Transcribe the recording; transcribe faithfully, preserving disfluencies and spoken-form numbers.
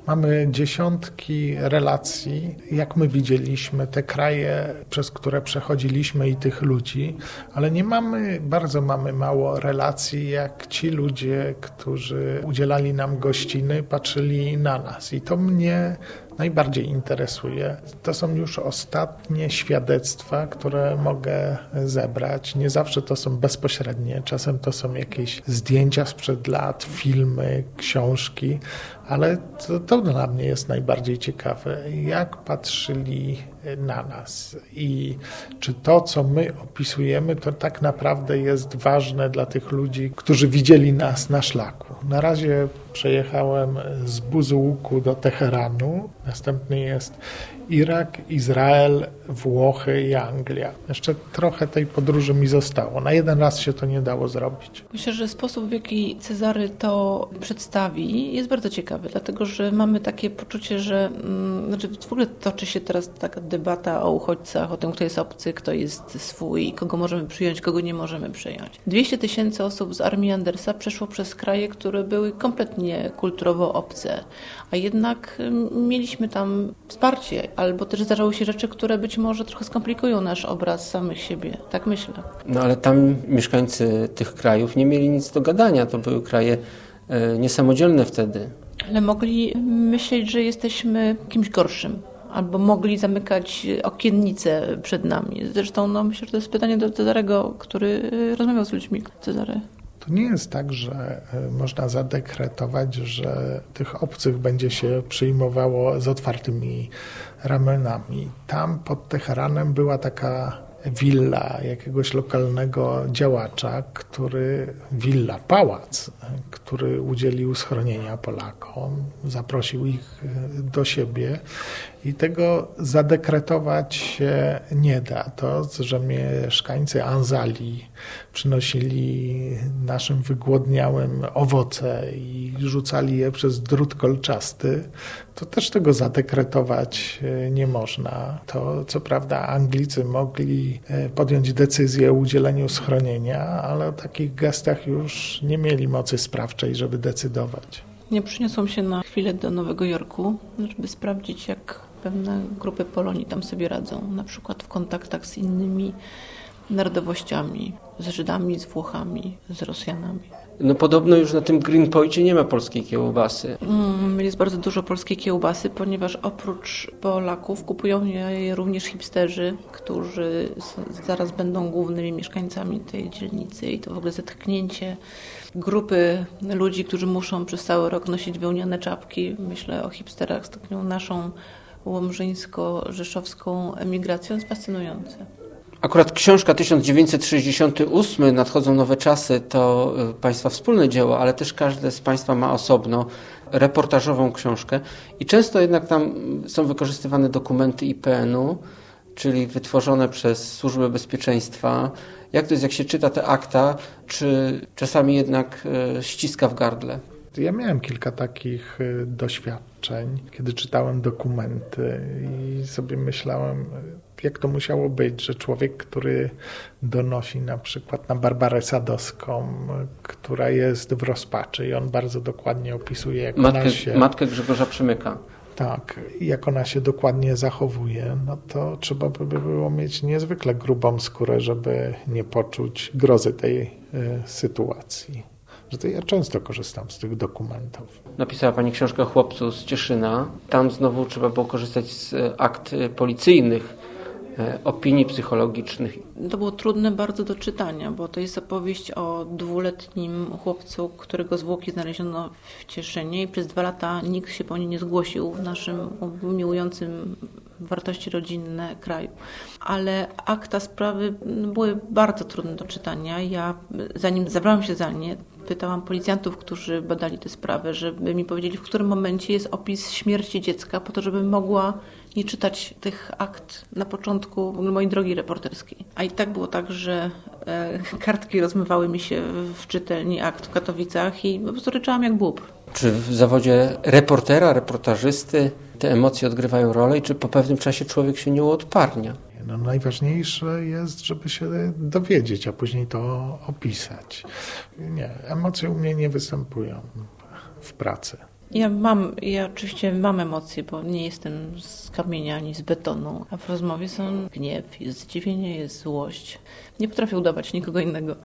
Mamy dziesiątki relacji, jak my widzieliśmy te kraje, przez które przechodziliśmy i tych ludzi, ale nie mamy, bardzo mamy mało relacji, jak ci ludzie, którzy udzielali nam gościny, patrzyli na nas. I to mnie najbardziej interesuje. To są już ostatnie świadectwa, które mogę zebrać. Nie zawsze to są bezpośrednie, czasem to są jakieś zdjęcia sprzed lat, filmy, książki, ale to, to dla mnie jest najbardziej ciekawe, jak patrzyli na nas i czy to, co my opisujemy, to tak naprawdę jest ważne dla tych ludzi, którzy widzieli nas na szlaku. Na razie przejechałem z Buzułku do Teheranu, następny jest Irak, Izrael, Włochy i Anglia. Jeszcze trochę tej podróży mi zostało. Na jeden raz się to nie dało zrobić. Myślę, że sposób, w jaki Cezary to przedstawi, jest bardzo ciekawy, dlatego że mamy takie poczucie, że mm, znaczy w ogóle toczy się teraz taka debata o uchodźcach, o tym, kto jest obcy, kto jest swój, kogo możemy przyjąć, kogo nie możemy przyjąć. dwieście tysięcy osób z armii Andersa przeszło przez kraje, które były kompletnie kulturowo obce, a jednak mieliśmy tam wsparcie, albo też zdarzały się rzeczy, które być może trochę skomplikują nasz obraz samych siebie. Tak myślę. No ale tam mieszkańcy tych krajów nie mieli nic do gadania. To były kraje e, niesamodzielne wtedy. Ale mogli myśleć, że jesteśmy kimś gorszym. Albo mogli zamykać okiennice przed nami. Zresztą no, myślę, że to jest pytanie do Cezarego, który rozmawiał z ludźmi. Cezary. To nie jest tak, że można zadekretować, że tych obcych będzie się przyjmowało z otwartymi ramionami. Tam pod Teheranem była taka willa jakiegoś lokalnego działacza, który, willa, pałac, który udzielił schronienia Polakom, zaprosił ich do siebie i tego zadekretować się nie da. To, że mieszkańcy Anzali przynosili naszym wygłodniałym owoce i rzucali je przez drut kolczasty, to też tego zadekretować nie można. To co prawda Anglicy mogli podjąć decyzję o udzieleniu schronienia, ale o takich gestach już nie mieli mocy sprawczej, żeby decydować. Nie przyniosłam się na chwilę do Nowego Jorku, żeby sprawdzić, jak pewne grupy Polonii tam sobie radzą, na przykład w kontaktach z innymi narodowościami, z Żydami, z Włochami, z Rosjanami. No podobno już na tym Greenpointie nie ma polskiej kiełbasy. Mm, jest bardzo dużo polskiej kiełbasy, ponieważ oprócz Polaków kupują je również hipsterzy, którzy zaraz będą głównymi mieszkańcami tej dzielnicy i to w ogóle zetknięcie grupy ludzi, którzy muszą przez cały rok nosić wełniane czapki. Myślę o hipsterach z taką naszą łomżyńsko-rzeszowską emigracją, jest fascynujące. Akurat książka tysiąc dziewięćset sześćdziesiąty ósmy, Nadchodzą nowe czasy, to Państwa wspólne dzieło, ale też każde z Państwa ma osobno reportażową książkę i często jednak tam są wykorzystywane dokumenty I P N u, czyli wytworzone przez Służbę Bezpieczeństwa. Jak to jest, jak się czyta te akta, czy czasami jednak ściska w gardle? Ja miałem kilka takich doświadczeń, kiedy czytałem dokumenty i sobie myślałem, jak to musiało być, że człowiek, który donosi na przykład na Barbarę Sadowską, która jest w rozpaczy i on bardzo dokładnie opisuje, jak matkę, ona się... Matkę Grzegorza Przemyka. Tak, jak ona się dokładnie zachowuje, no to trzeba by było mieć niezwykle grubą skórę, żeby nie poczuć grozy tej y, sytuacji. Że to ja często korzystam z tych dokumentów. Napisała Pani książkę o chłopcu z Cieszyna. Tam znowu trzeba było korzystać z akt policyjnych, opinii psychologicznych. To było trudne bardzo do czytania, bo to jest opowieść o dwuletnim chłopcu, którego zwłoki znaleziono w Cieszynie i przez dwa lata nikt się po nie nie zgłosił w naszym miłującym wartości rodzinne kraju. Ale akta sprawy były bardzo trudne do czytania. Ja, zanim zabrałam się za nie, pytałam policjantów, którzy badali tę sprawę, żeby mi powiedzieli, w którym momencie jest opis śmierci dziecka, po to, żebym mogła nie czytać tych akt na początku mojej drogi reporterskiej. A i tak było tak, że e, kartki rozmywały mi się w czytelni akt w Katowicach i po prostu ryczałam jak bób. Czy w zawodzie reportera, reportażysty te emocje odgrywają rolę i czy po pewnym czasie człowiek się nie uodparnia? No, najważniejsze jest, żeby się dowiedzieć, a później to opisać. Nie, emocje u mnie nie występują w pracy. Ja mam, ja oczywiście mam emocje, bo nie jestem z kamienia ani z betonu, a w rozmowie są gniew, jest zdziwienie, jest złość. Nie potrafię udawać nikogo innego.